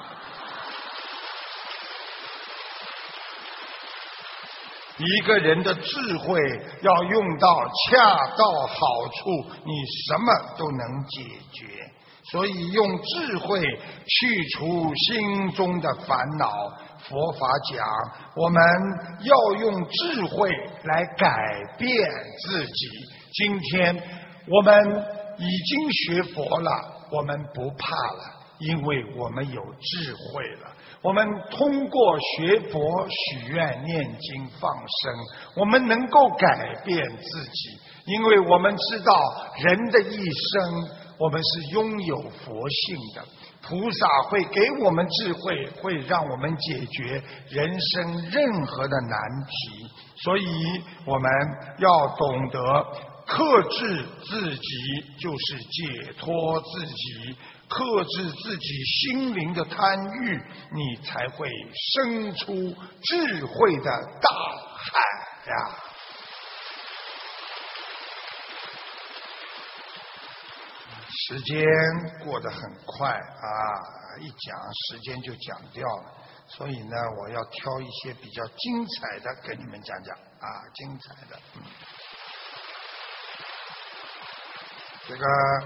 一个人的智慧要用到恰到好处，你什么都能解决。所以用智慧去除心中的烦恼。佛法讲，我们要用智慧来改变自己。今天我们已经学佛了，我们不怕了，因为我们有智慧了。我们通过学佛、许愿、念经、放生，我们能够改变自己，因为我们知道人的一生，我们是拥有佛性的。菩萨会给我们智慧，会让我们解决人生任何的难题。所以我们要懂得克制自己，就是解脱自己。克制自己心灵的贪欲，你才会生出智慧的大海呀！时间过得很快啊， 一讲时间就讲掉了，所以呢，我要挑一些比较精彩的跟你们讲讲精彩的。这个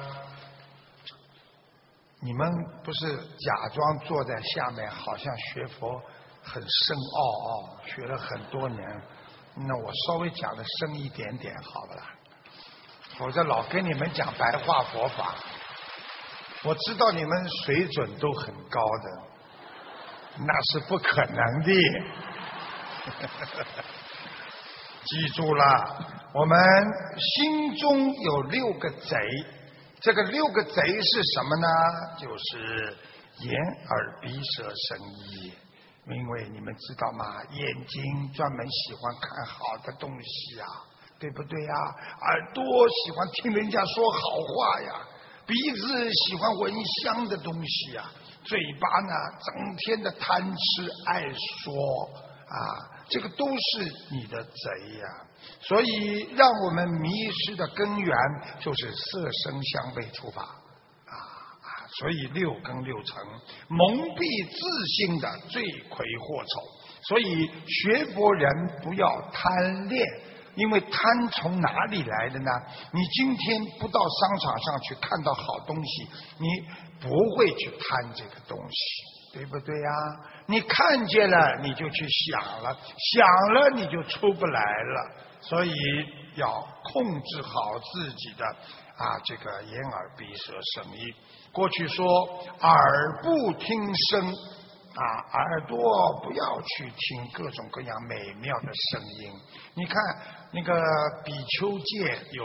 你们不是假装坐在下面，好像学佛很深奥，学了很多年，那我稍微讲的深一点点，好不啦？否则老跟你们讲白话佛法，我知道你们水准都很高的，那是不可能的。记住了，我们心中有6个贼，这个6个贼是什么呢？就是眼耳鼻舌身意。因为你们知道吗？眼睛专门喜欢看好的东西呀，对不对呀？耳朵喜欢听人家说好话呀，鼻子喜欢闻香的东西呀，嘴巴呢整天的贪吃爱说这个都是你的贼呀。所以让我们迷失的根源就是色声香味触法所以6根6尘蒙蔽自性的罪魁祸首。所以学佛人不要贪恋，因为贪从哪里来的呢？你今天不到商场上去看到好东西，你不会去贪这个东西，对不对呀？你看见了你就去想了，想了你就出不来了。所以要控制好自己的这个眼耳鼻舌身意。过去说耳不听声耳朵不要去听各种各样美妙的声音。你看那个比丘戒有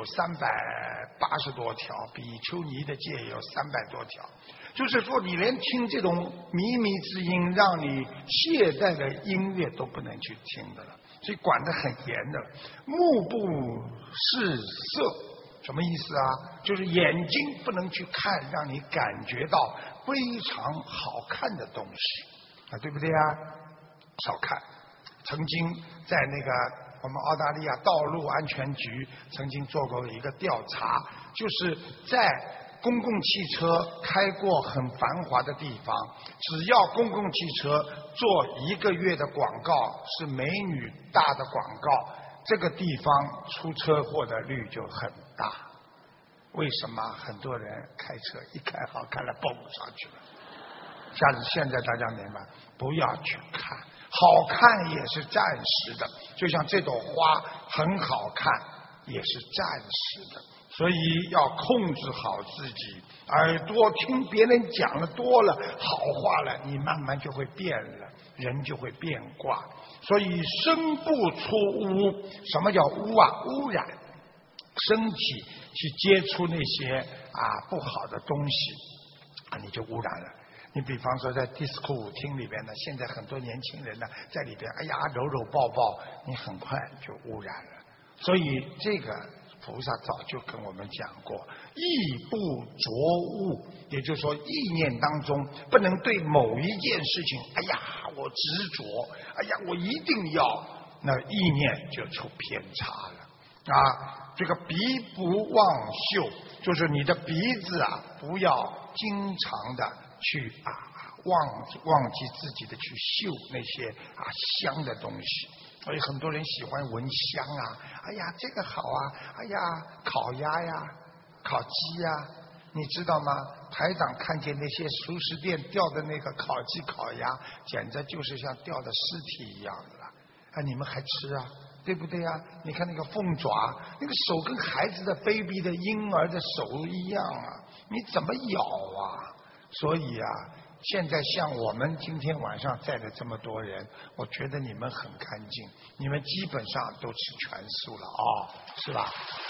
380多条，比丘尼的戒有300多条，就是说你连听这种靡靡之音让你懈怠的音乐都不能去听的了，所以管得很严的。目不视色什么意思啊？就是眼睛不能去看让你感觉到非常好看的东西对不对啊？少看。曾经在那个我们澳大利亚道路安全局曾经做过一个调查，就是在公共汽车开过很繁华的地方，只要公共汽车做1个月的广告是美女大的广告，这个地方出车祸的率就很大。为什么？很多人开车一开好看了蹦上去了。现在大家明白，不要去看，好看也是暂时的，就像这朵花很好看也是暂时的。所以要控制好自己，耳朵听别人讲了多了好话了，你慢慢就会变了，人就会变卦。所以身不出污。什么叫污啊？污染身体去接触那些不好的东西你就污染了。你比方说在迪斯科舞厅里边呢，现在很多年轻人呢在里边搂搂抱抱，你很快就污染了。所以这个菩萨早就跟我们讲过，意不着物，也就是说意念当中不能对某一件事情我执着我一定要，那意念就出偏差了这个鼻不忘嗅，就是你的鼻子不要经常的去忘记自己的去嗅那些香的东西。所以很多人喜欢闻香这个好烤鸭烤鸡你知道吗？台长看见那些熟食店吊的那个烤鸡烤鸭，简直就是像吊的尸体一样的了你们还吃对不对你看那个凤爪，那个手跟孩子的 baby 的婴儿的手一样你怎么咬所以现在像我们今天晚上在的这么多人，我觉得你们很干净，你们基本上都吃全素了是吧？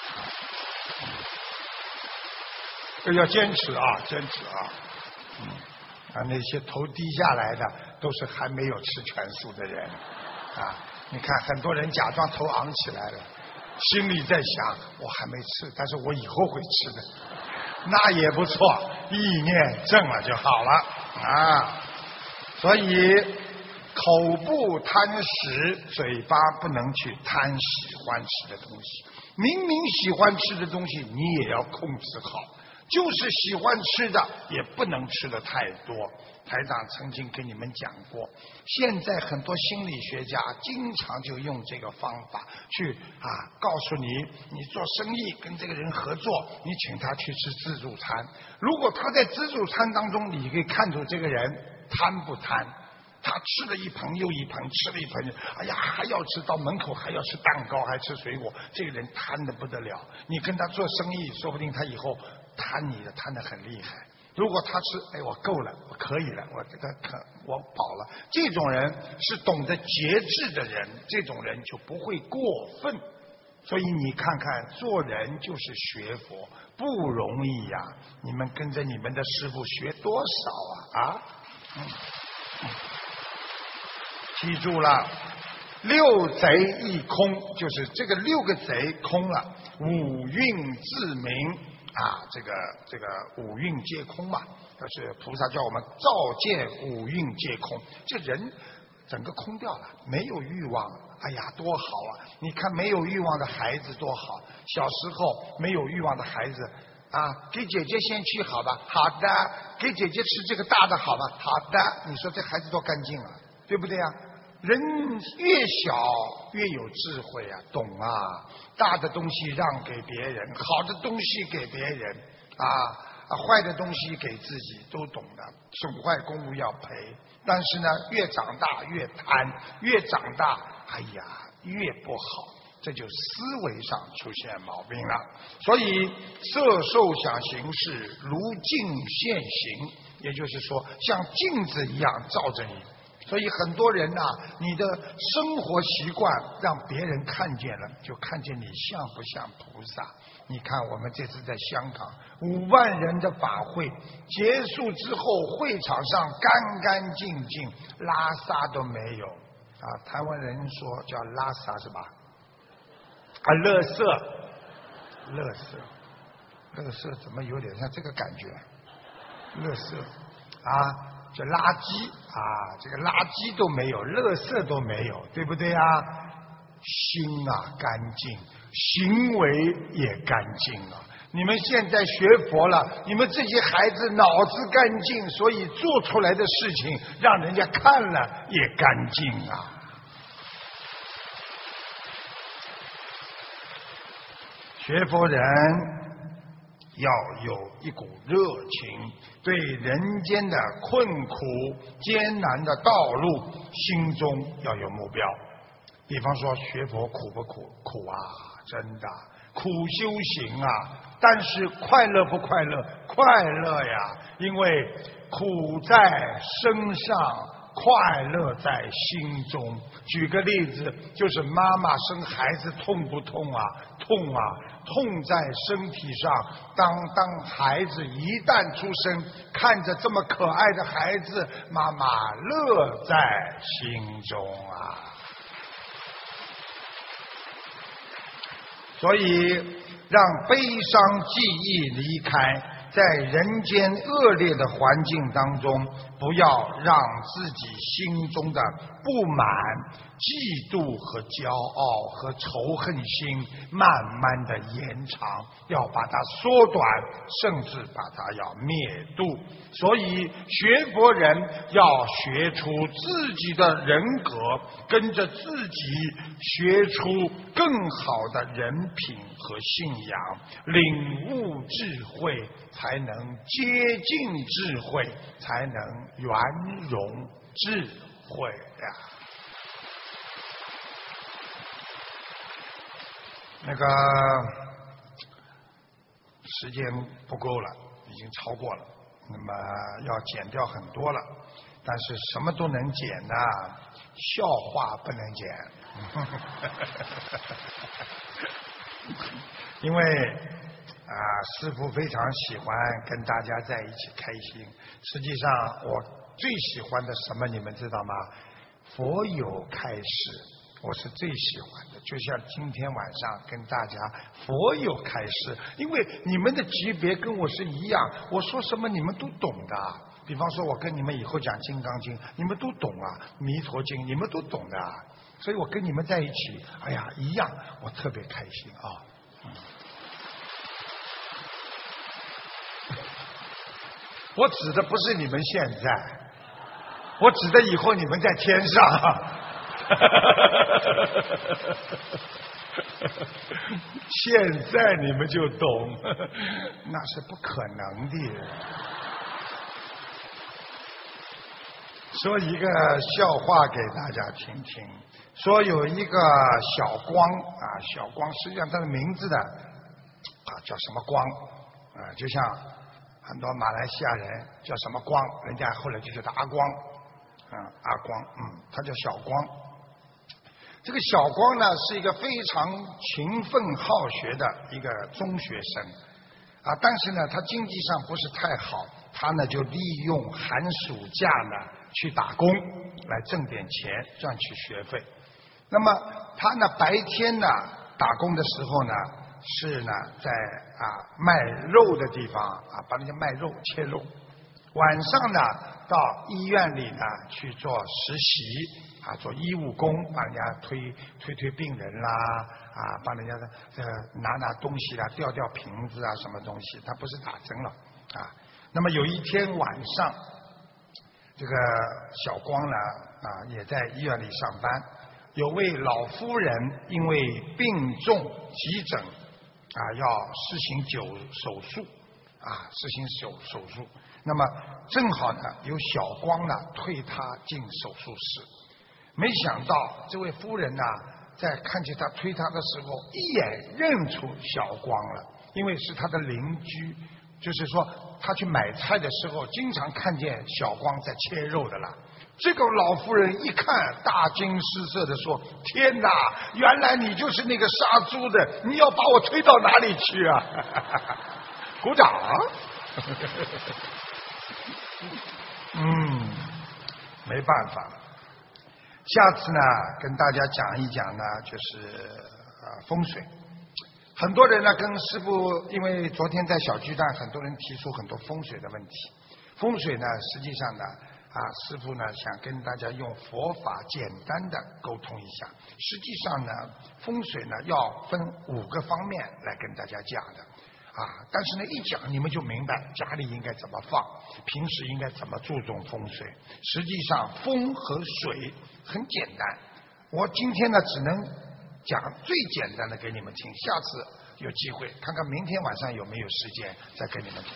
要坚持坚持那些头低下来的都是还没有吃全素的人你看很多人假装头昂起来了，心里在想我还没吃，但是我以后会吃的，那也不错，意念正了就好了所以口不贪食，嘴巴不能去贪喜欢吃的东西。明明喜欢吃的东西你也要控制好，就是喜欢吃的也不能吃的太多。 台长曾经跟你们讲过，现在很多心理学家经常就用这个方法去告诉你，你做生意跟这个人合作，你请他去吃自助餐，如果他在自助餐当中，你可以看出这个人贪不贪。他吃了一盆又一盆，吃了一盆，哎呀，还要吃，到门口还要吃蛋糕，还吃水果，这个人贪得不得了。你跟他做生意，说不定他以后贪你的贪得很厉害。如果他吃，哎，我够了，我可以了，我饱了。这种人是懂得节制的人，这种人就不会过分。所以你看看，做人就是学佛，不容易呀。你们跟着你们的师父学多少记住了，六贼一空，就是这个六个贼空了，五蕴自明这个五蕴皆空嘛，就是菩萨叫我们照见五蕴皆空，这人整个空掉了，没有欲望，哎呀，多好啊！你看没有欲望的孩子多好，小时候没有欲望的孩子给姐姐先去好吧，好的，给姐姐吃这个大的好吧，好的，你说这孩子多干净啊，对不对啊？人越小越有智慧啊，懂啊，大的东西让给别人，好的东西给别人坏的东西给自己，都懂的，损坏公物要赔。但是呢，越长大越贪，越长大哎呀越不好，这就思维上出现毛病了。所以色受想行识如镜现形，也就是说像镜子一样照着你。所以很多人你的生活习惯让别人看见了，就看见你像不像菩萨。你看我们这次在香港5万人的法会结束之后，会场上干干净净，拉撒都没有台湾人说叫拉撒是吧？垃圾怎么有点像这个感觉？垃圾这垃圾这个垃圾都没有，垃圾都没有，对不对心干净，行为也干净你们现在学佛了，你们这些孩子脑子干净，所以做出来的事情让人家看了也干净学佛人要有一股热情，对人间的困苦艰难的道路心中要有目标。比方说学佛苦不苦？苦真的苦修行但是快乐不快乐？快乐呀，因为苦在身上，快乐在心中。举个例子，就是妈妈生孩子痛不痛痛在身体上。当孩子一旦出生，看着这么可爱的孩子，妈妈乐在心中所以让悲伤记忆离开，在人间恶劣的环境当中，不要让自己心中的不满、嫉妒和骄傲和仇恨心慢慢的延长，要把它缩短，甚至把它要灭度。所以学佛人要学出自己的人格，跟着自己学出更好的人品和信仰，领悟智慧，才能接近智慧，才能圆融智慧那个时间不够了，已经超过了，那么要剪掉很多了，但是什么都能剪笑话不能剪因为师父非常喜欢跟大家在一起开心。实际上我最喜欢的什么你们知道吗？佛有开示，我是最喜欢的。就像今天晚上跟大家佛有开示，因为你们的级别跟我是一样，我说什么你们都懂的。比方说我跟你们以后讲金刚经，你们都懂弥陀经你们都懂的，所以我跟你们在一起哎呀一样，我特别开心我指的不是你们现在， 我指的以后你们在天上。现在你们就懂，那是不可能的。说一个笑话给大家听听，说有一个小光啊，小光实际上它的名字呢叫什么光啊，就像很多马来西亚人叫什么光，人家后来就叫他阿光阿光，他叫小光。这个小光呢是一个非常勤奋好学的一个中学生啊，但是呢他经济上不是太好，他呢就利用寒暑假呢去打工来挣点钱赚取学费。那么他呢白天呢打工的时候呢是呢在卖肉的地方帮人家卖肉切肉，晚上呢到医院里呢去做实习做医务工，帮人家推病人啦帮人家拿东西啦，吊瓶子什么东西，他不是打针了那么有一天晚上，这个小光呢也在医院里上班，有位老夫人因为病重急诊要施行手术手术，那么正好呢有小光呢推他进手术室，没想到这位夫人呢在看见他推他的时候一眼认出小光了，因为是他的邻居，就是说他去买菜的时候经常看见小光在切肉的了。这个老夫人一看大惊失色的说，天哪，原来你就是那个杀猪的，你要把我推到哪里去啊？鼓掌。没办法，下次呢跟大家讲一讲呢就是风水。很多人呢跟师父，因为昨天在小巨蛋很多人提出很多风水的问题，风水呢实际上呢师父呢想跟大家用佛法简单的沟通一下。实际上呢风水呢要分5个方面来跟大家讲的但是呢一讲你们就明白家里应该怎么放，平时应该怎么注重风水。实际上风和水很简单，我今天呢只能讲最简单的给你们听，下次有机会看看明天晚上有没有时间再跟你们讲。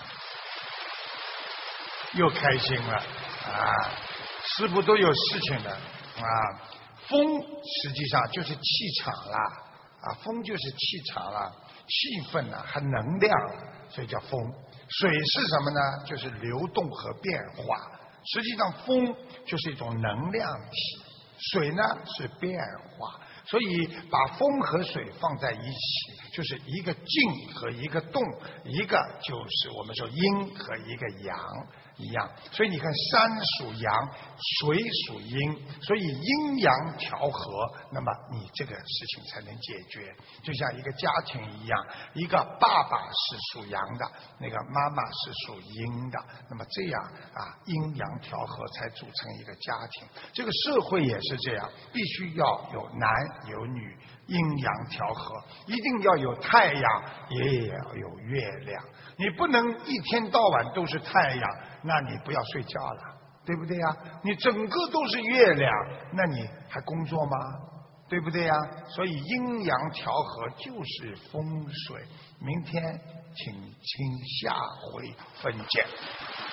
又开心了师父都有事情的风实际上就是气场啦风就是气场啦，气氛和能量，所以叫风。水是什么呢？就是流动和变化。实际上风就是一种能量体，水呢是变化。所以把风和水放在一起，就是一个静和一个动，一个就是我们说阴和一个阳一样。所以你看山属阳，水属阴，所以阴阳调和，那么你这个事情才能解决。就像一个家庭一样，一个爸爸是属阳的，那个妈妈是属阴的，那么这样阴阳调和才组成一个家庭。这个社会也是这样，必须要有男有女，阴阳调和，一定要有太阳，也要有月亮。你不能一天到晚都是太阳，那你不要睡觉了，对不对呀？你整个都是月亮，那你还工作吗？对不对呀？所以阴阳调和就是风水。明天请下回分解。